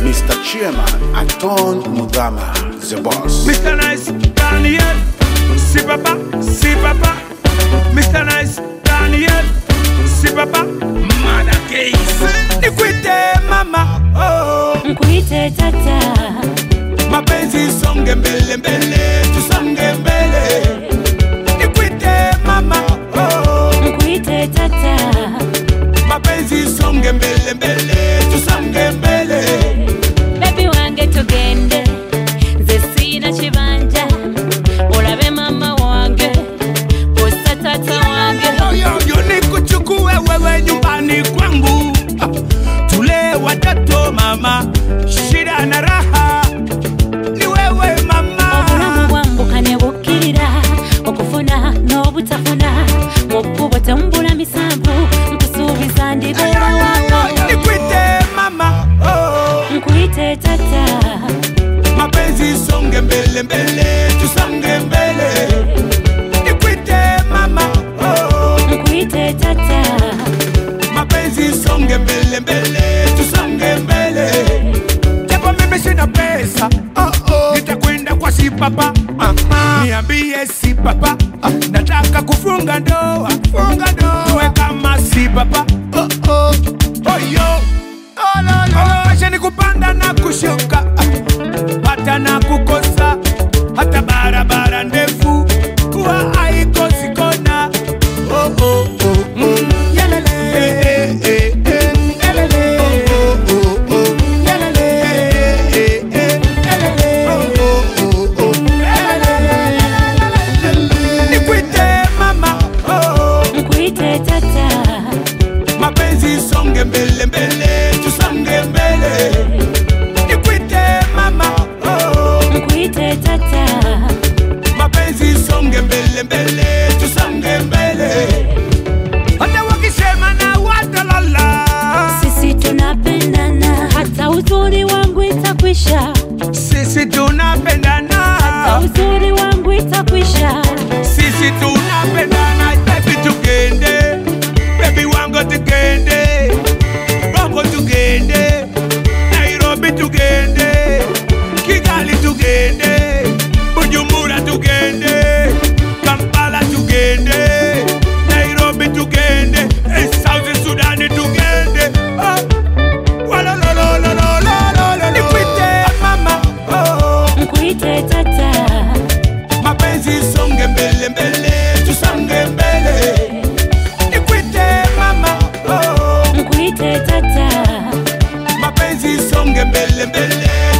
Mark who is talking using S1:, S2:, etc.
S1: Mr. Chairman Anton Mudama, the boss.
S2: Mr. Nice Daniel, si papa, si papa. Mr. Nice Daniel, si papa. Mother case. Nikwite mama, oh.
S3: Nkuite tata.
S2: Mapenzi songe mbele mbele, tusonge mbele. Nikwite mama, oh.
S3: Nkuite tata.
S2: Mapenzi songe mbele mbele, tusonge mbele.
S3: Baby wange tugende, nze sina kibanja. Olabe mama wange, posta tata wange.
S2: Yo nikuchukue wewe nyumbani kwangu. Tule watoto mama, shida na raha. Ni wewe mama.
S3: Obulamu bwambuka ne bukkirira, okufuna n'obutafuna. Mukubo tambula misambu, nkusuubiza ndibeera wako.
S2: Nikwite mama, oh.
S3: Nkuite tata.
S2: Mapenzi songe mbele mbele, tusonge mbele. Nikwite mama, oh.
S3: Nkuite tata.
S2: Mapenzi songe mbele mbele, tusonge mbele. Japo mimi sina pesa, nitakwenda kwa si papa. Niambie si papa, nataka kufunga ndoa, tuwe kama si papa. Oh yo, maisha ni kupanda na kushuka, hata na kukosa, hata barabara ndefu kuwa haikosi kona.
S3: Nkuite tata.
S2: Mapenzi songe mbele mbele, tusonge mbele. Nikwite mama, oh.
S3: Nkuite tata.
S2: Mapenzi songe mbele mbele, tusonge mbele. Hata wakisema na watalala,
S3: Sisi tunapendana, hata uzuri wangu itakwisha.
S2: sisi tunapendana.
S3: Hata uzuri wangu itakwisha.
S2: Sisi tunapendana, baby tugende. Baby wangu tugende. Bongo tugende. Nairobi tugende. Kigali tugende. Bujumbura tugende. Kampala tugende. Nairobi tugende. South Sudan tugende. Wala la la la la la la. Nikwite mama, oh.
S3: Nkuite tata.
S2: Mapenzi songe mbele mbele, tusonge mbele. Nikwite mama, oh.
S3: Nkuite tata.
S2: Mapenzi songe mbele mbele,